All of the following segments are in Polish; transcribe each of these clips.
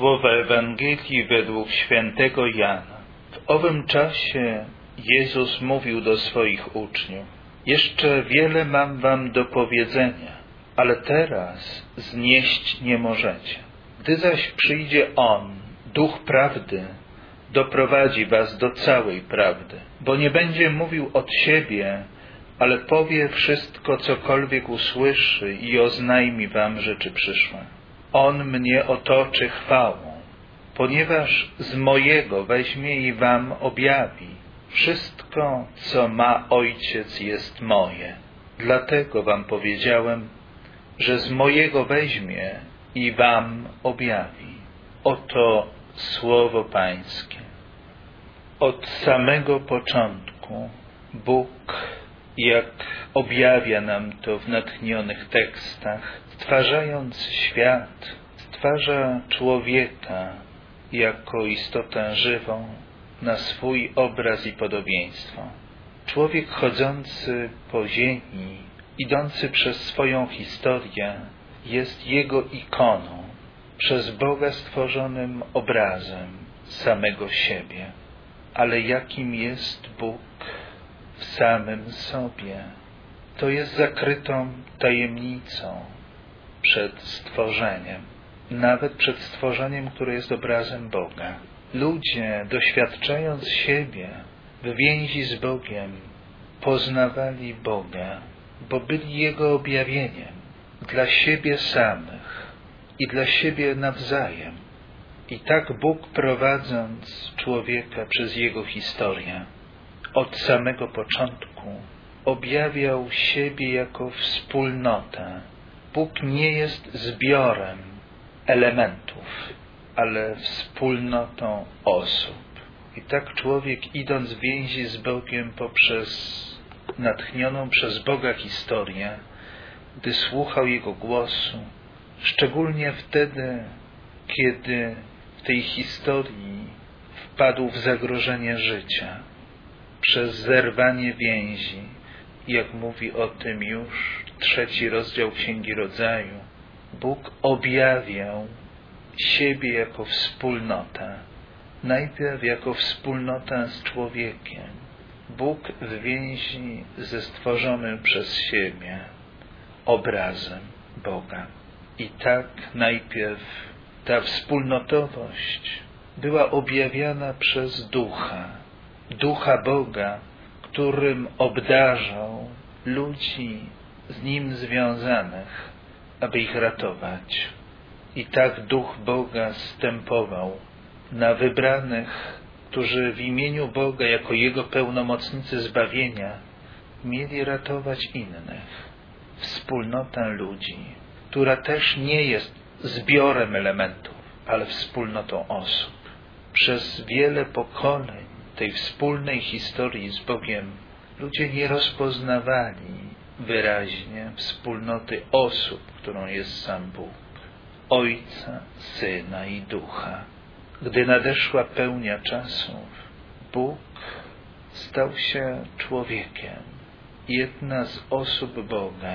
Słowa Ewangelii według świętego Jana. W owym czasie Jezus mówił do swoich uczniów: jeszcze wiele mam wam do powiedzenia, ale teraz znieść nie możecie. Gdy zaś przyjdzie On, Duch Prawdy, doprowadzi was do całej prawdy, bo nie będzie mówił od siebie, ale powie wszystko, cokolwiek usłyszy i oznajmi wam rzeczy przyszłe. On mnie otoczy chwałą, ponieważ z mojego weźmie i wam objawi. Wszystko, co ma Ojciec, jest moje. Dlatego wam powiedziałem, że z mojego weźmie i wam objawi. Oto słowo Pańskie. Od samego początku Bóg, jak objawia nam to w natchnionych tekstach, stwarzając świat, stwarza człowieka jako istotę żywą na swój obraz i podobieństwo. Człowiek chodzący po ziemi, idący przez swoją historię, jest Jego ikoną, przez Boga stworzonym obrazem samego siebie. Ale jakim jest Bóg w samym sobie? To jest zakrytą tajemnicą przed stworzeniem, nawet przed stworzeniem, które jest obrazem Boga. Ludzie, doświadczając siebie w więzi z Bogiem, poznawali Boga, bo byli Jego objawieniem dla siebie samych i dla siebie nawzajem. I tak Bóg, prowadząc człowieka przez jego historię, od samego początku objawiał siebie jako wspólnotę. Bóg nie jest zbiorem elementów, ale wspólnotą osób. I tak człowiek, idąc w więzi z Bogiem poprzez natchnioną przez Boga historię, gdy słuchał Jego głosu, szczególnie wtedy, kiedy w tej historii wpadł w zagrożenie życia, przez zerwanie więzi, jak mówi o tym już 3 rozdział Księgi Rodzaju, Bóg objawiał siebie jako wspólnotę. Najpierw jako wspólnotę z człowiekiem. Bóg w więzi ze stworzonym przez siebie obrazem Boga. I tak najpierw ta wspólnotowość była objawiana przez Ducha Boga, którym obdarzał ludzi z Nim związanych, aby ich ratować. I tak Duch Boga zstępował na wybranych, którzy w imieniu Boga, jako Jego pełnomocnicy zbawienia, mieli ratować innych. Wspólnotę ludzi, która też nie jest zbiorem elementów, ale wspólnotą osób. Przez wiele pokoleń tej wspólnej historii z Bogiem ludzie nie rozpoznawali wyraźnie wspólnoty osób, którą jest sam Bóg, Ojca, Syna i Ducha. Gdy nadeszła pełnia czasów, Bóg stał się człowiekiem. Jedna z osób Boga,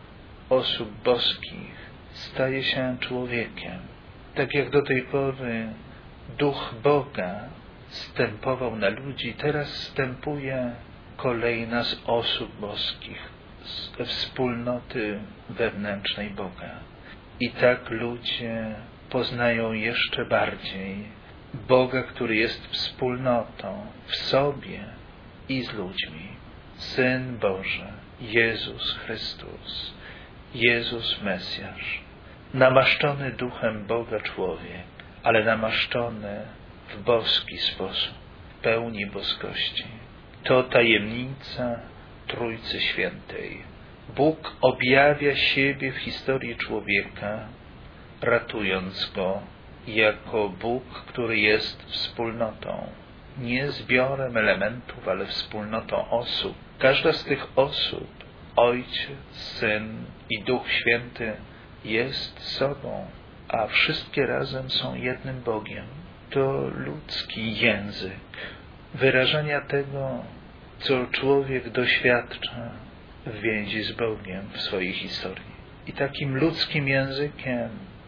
osób boskich, staje się człowiekiem. Tak jak do tej pory Duch Boga zstępował na ludzi, teraz zstępuje kolejna z osób boskich, ze wspólnoty wewnętrznej Boga. I tak ludzie poznają jeszcze bardziej Boga, który jest wspólnotą w sobie i z ludźmi. Syn Boży, Jezus Chrystus, Jezus Mesjasz, namaszczony Duchem Boga człowiek, ale namaszczony w boski sposób, w pełni boskości. To tajemnica Trójcy Świętej. Bóg objawia siebie w historii człowieka, ratując go jako Bóg, który jest wspólnotą. Nie zbiorem elementów, ale wspólnotą osób. Każda z tych osób, Ojciec, Syn i Duch Święty, jest sobą, a wszystkie razem są jednym Bogiem. To ludzki język wyrażania tego, co człowiek doświadcza w więzi z Bogiem w swojej historii. I takim ludzkim językiem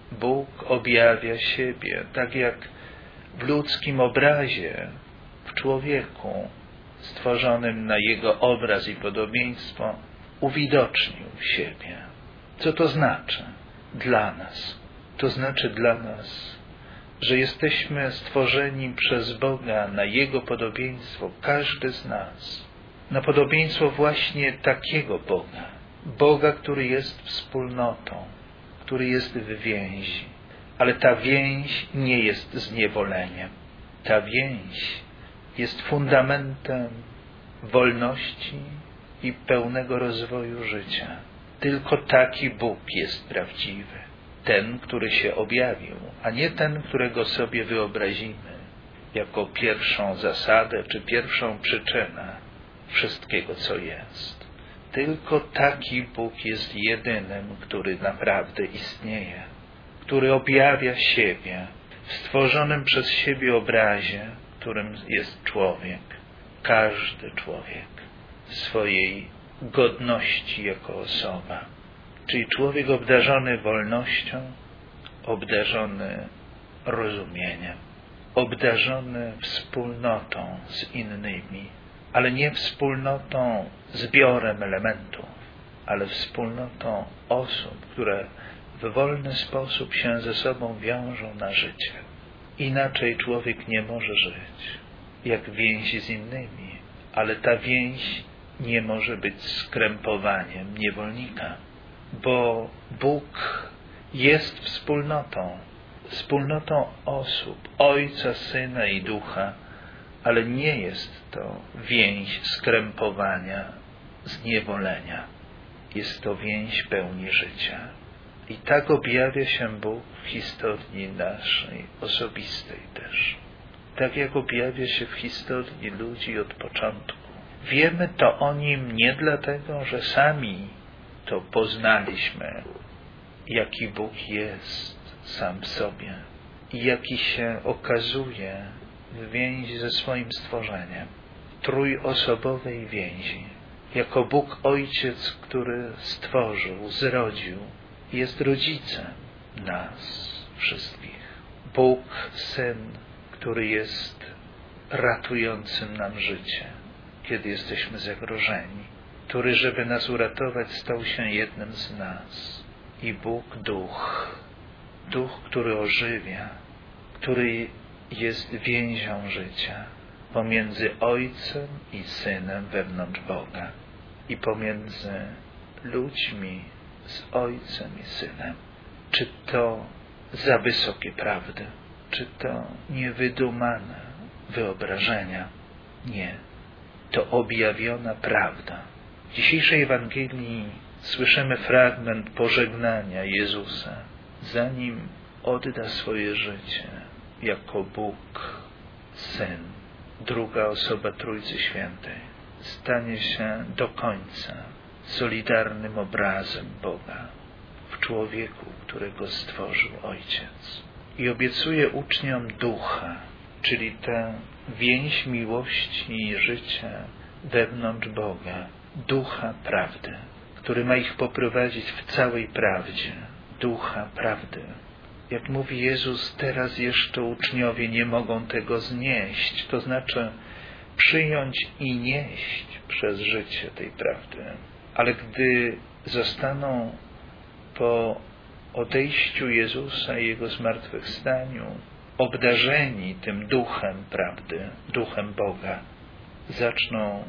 Bóg objawia siebie, tak jak w ludzkim obrazie, w człowieku stworzonym na Jego obraz i podobieństwo, uwidocznił siebie. Co to znaczy dla nas? To znaczy dla nas, że jesteśmy stworzeni przez Boga na Jego podobieństwo, każdy z nas, na podobieństwo właśnie takiego Boga. Boga, który jest wspólnotą, który jest w więzi. Ale ta więź nie jest zniewoleniem. Ta więź jest fundamentem wolności i pełnego rozwoju życia. Tylko taki Bóg jest prawdziwy. Ten, który się objawił, a nie ten, którego sobie wyobrazimy jako pierwszą zasadę czy pierwszą przyczynę wszystkiego, co jest. Tylko taki Bóg jest jedynym, który naprawdę istnieje, który objawia siebie w stworzonym przez siebie obrazie, którym jest człowiek, każdy człowiek, swojej godności jako osoba. Czyli człowiek obdarzony wolnością, obdarzony rozumieniem, obdarzony wspólnotą z innymi, ale nie wspólnotą zbiorem elementów, ale wspólnotą osób, które w wolny sposób się ze sobą wiążą na życie. Inaczej człowiek nie może żyć, jak więzi z innymi, ale ta więź nie może być skrępowaniem niewolnika, bo Bóg jest wspólnotą osób, Ojca, Syna i Ducha, ale nie jest to więź skrępowania, zniewolenia. Jest to więź pełni życia. I tak objawia się Bóg w historii naszej, osobistej też. Tak jak objawia się w historii ludzi od początku. Wiemy to o Nim nie dlatego, że sami to poznaliśmy, jaki Bóg jest sam w sobie i jaki się okazuje w więzi ze swoim stworzeniem, trójosobowej więzi, jako Bóg Ojciec, który stworzył, zrodził, jest rodzicem nas wszystkich. Bóg Syn, który jest ratującym nam życie, kiedy jesteśmy zagrożeni, który, żeby nas uratować, stał się jednym z nas. I Bóg Duch, który ożywia, który jest więzią życia pomiędzy Ojcem i Synem wewnątrz Boga i pomiędzy ludźmi z Ojcem i Synem. Czy to za wysokie prawdy? Czy to niewydumane wyobrażenia? Nie. To objawiona prawda. W dzisiejszej Ewangelii słyszymy fragment pożegnania Jezusa, zanim odda swoje życie jako Bóg, Syn, druga osoba Trójcy Świętej. Stanie się do końca solidarnym obrazem Boga w człowieku, którego stworzył Ojciec. I obiecuje uczniom Ducha, czyli tę więź miłości i życia wewnątrz Boga, Ducha prawdy, który ma ich poprowadzić w całej prawdzie, Ducha prawdy. Jak mówi Jezus, teraz jeszcze uczniowie nie mogą tego znieść, to znaczy przyjąć i nieść przez życie tej prawdy. Ale gdy zostaną po odejściu Jezusa i Jego zmartwychwstaniu obdarzeni tym Duchem prawdy, Duchem Boga, zaczną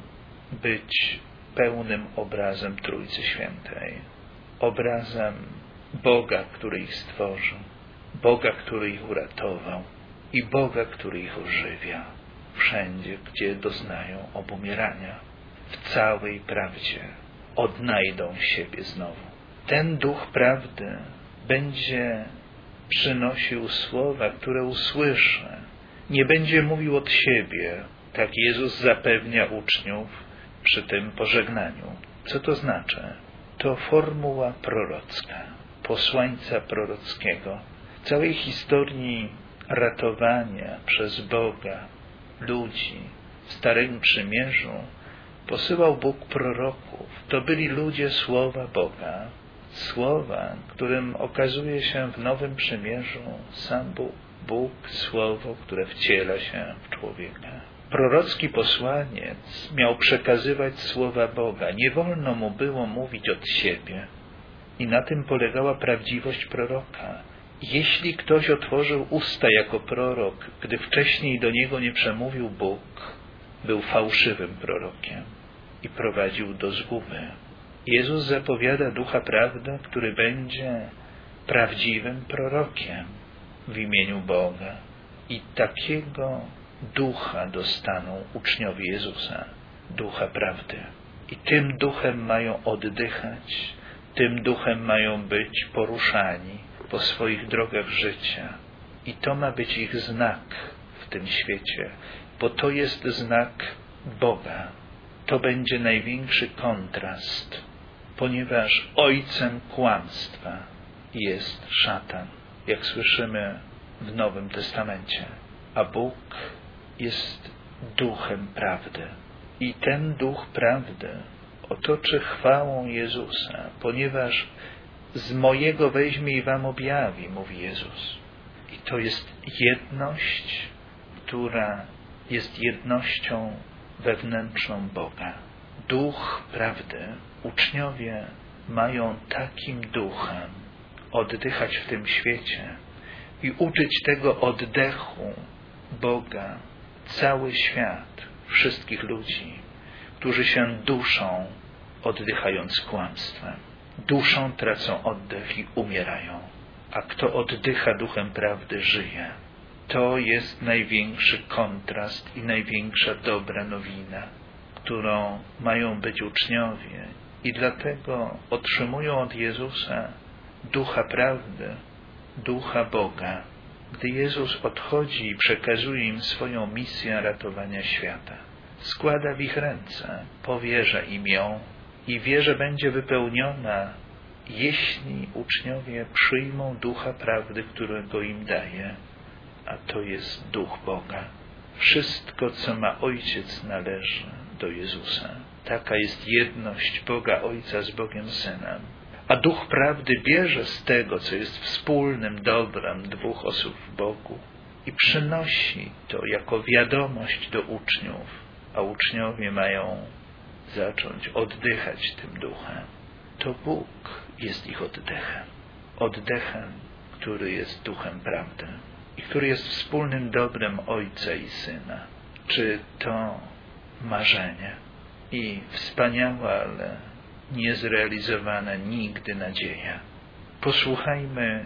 być pełnym obrazem Trójcy Świętej. Obrazem Boga, który ich stworzył, Boga, który ich uratował i Boga, który ich ożywia wszędzie, gdzie doznają obumierania. W całej prawdzie odnajdą siebie znowu. Ten Duch prawdy będzie przynosił słowa, które usłyszy. Nie będzie mówił od siebie, tak Jezus zapewnia uczniów przy tym pożegnaniu. Co to znaczy? To formuła prorocka, posłańca prorockiego. W całej historii ratowania przez Boga ludzi w Starym Przymierzu posyłał Bóg proroków. To byli ludzie Słowa Boga, Słowa, którym okazuje się w Nowym Przymierzu sam Bóg. Bóg, Słowo, które wciela się w człowieka. Prorocki posłaniec miał przekazywać słowa Boga. Nie wolno mu było mówić od siebie. I na tym polegała prawdziwość proroka. Jeśli ktoś otworzył usta jako prorok, gdy wcześniej do niego nie przemówił Bóg, był fałszywym prorokiem i prowadził do zguby. Jezus zapowiada Ducha Prawdy, który będzie prawdziwym prorokiem w imieniu Boga. I takiego Ducha dostaną uczniowie Jezusa, Ducha Prawdy. I tym Duchem mają oddychać, tym Duchem mają być poruszani po swoich drogach życia. I to ma być ich znak w tym świecie, bo to jest znak Boga. To będzie największy kontrast, ponieważ ojcem kłamstwa jest szatan, jak słyszymy w Nowym Testamencie, a Bóg jest Duchem Prawdy. I ten Duch Prawdy otoczy chwałą Jezusa, ponieważ z mojego weźmie i wam objawi, mówi Jezus. I to jest jedność, która jest jednością wewnętrzną Boga. Duch Prawdy. Uczniowie mają takim duchem oddychać w tym świecie i uczyć tego oddechu Boga cały świat, wszystkich ludzi, którzy się duszą, oddychając kłamstwem. Duszą, tracą oddech i umierają. A kto oddycha Duchem Prawdy, żyje. To jest największy kontrast i największa dobra nowina, którą mają być uczniowie. I dlatego otrzymują od Jezusa Ducha Prawdy, Ducha Boga, gdy Jezus odchodzi i przekazuje im swoją misję ratowania świata. Składa w ich ręce, powierza im ją i wie, że będzie wypełniona, jeśli uczniowie przyjmą Ducha Prawdy, którego im daje, a to jest Duch Boga. Wszystko, co ma Ojciec, należy do Jezusa. Taka jest jedność Boga Ojca z Bogiem Synem. A Duch Prawdy bierze z tego, co jest wspólnym dobrem dwóch osób w Bogu i przynosi to jako wiadomość do uczniów, a uczniowie mają zacząć oddychać tym Duchem. To Bóg jest ich oddechem. Oddechem, który jest Duchem Prawdy i który jest wspólnym dobrem Ojca i Syna. Czy to marzenie i wspaniała, ale niezrealizowana nigdy nadzieja. Posłuchajmy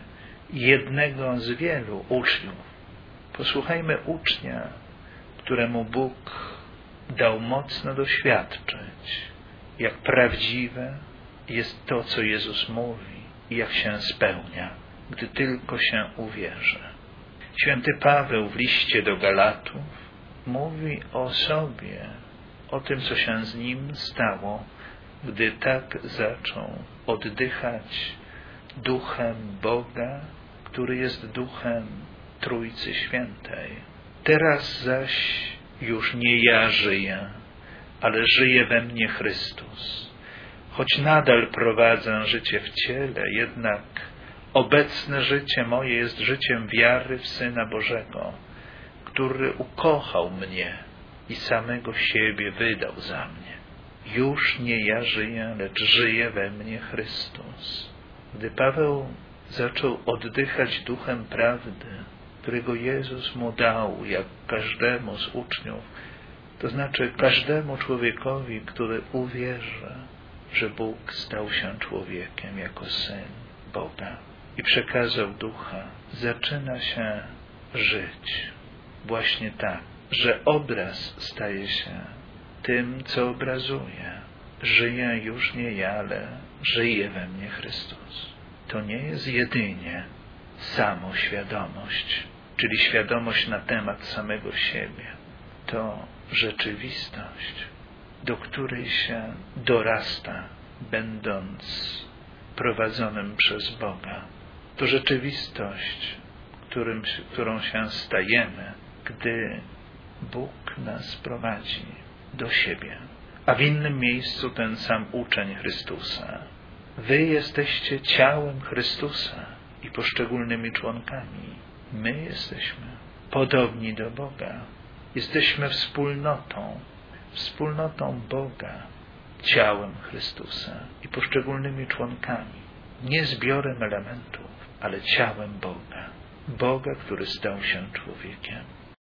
jednego z wielu uczniów. Posłuchajmy ucznia, któremu Bóg dał mocno doświadczyć, jak prawdziwe jest to, co Jezus mówi i jak się spełnia, gdy tylko się uwierzy. Święty Paweł w liście do Galatów mówi o sobie, o tym, co się z nim stało, gdy tak zaczął oddychać Duchem Boga, który jest Duchem Trójcy Świętej. Teraz zaś już nie ja żyję, ale żyje we mnie Chrystus. Choć nadal prowadzę życie w ciele, jednak obecne życie moje jest życiem wiary w Syna Bożego, który ukochał mnie i samego siebie wydał za mnie. Już nie ja żyję, lecz żyje we mnie Chrystus. Gdy Paweł zaczął oddychać Duchem Prawdy, którego Jezus mu dał, jak każdemu z uczniów, to znaczy każdemu człowiekowi, który uwierzy, że Bóg stał się człowiekiem jako Syn Boga i przekazał Ducha, zaczyna się żyć właśnie tak, że obraz staje się tym, co obrazuje. Żyję już nie ja, ale żyje we mnie Chrystus. To nie jest jedynie samoświadomość, czyli świadomość na temat samego siebie. To rzeczywistość, do której się dorasta, będąc prowadzonym przez Boga. To rzeczywistość, którą się stajemy, gdy Bóg nas prowadzi do siebie. A w innym miejscu ten sam uczeń Chrystusa Wy jesteście ciałem Chrystusa i poszczególnymi członkami. My jesteśmy podobni do Boga. Jesteśmy wspólnotą Boga, ciałem Chrystusa i poszczególnymi członkami. Nie zbiorem elementów, ale ciałem Boga. Boga, który stał się człowiekiem.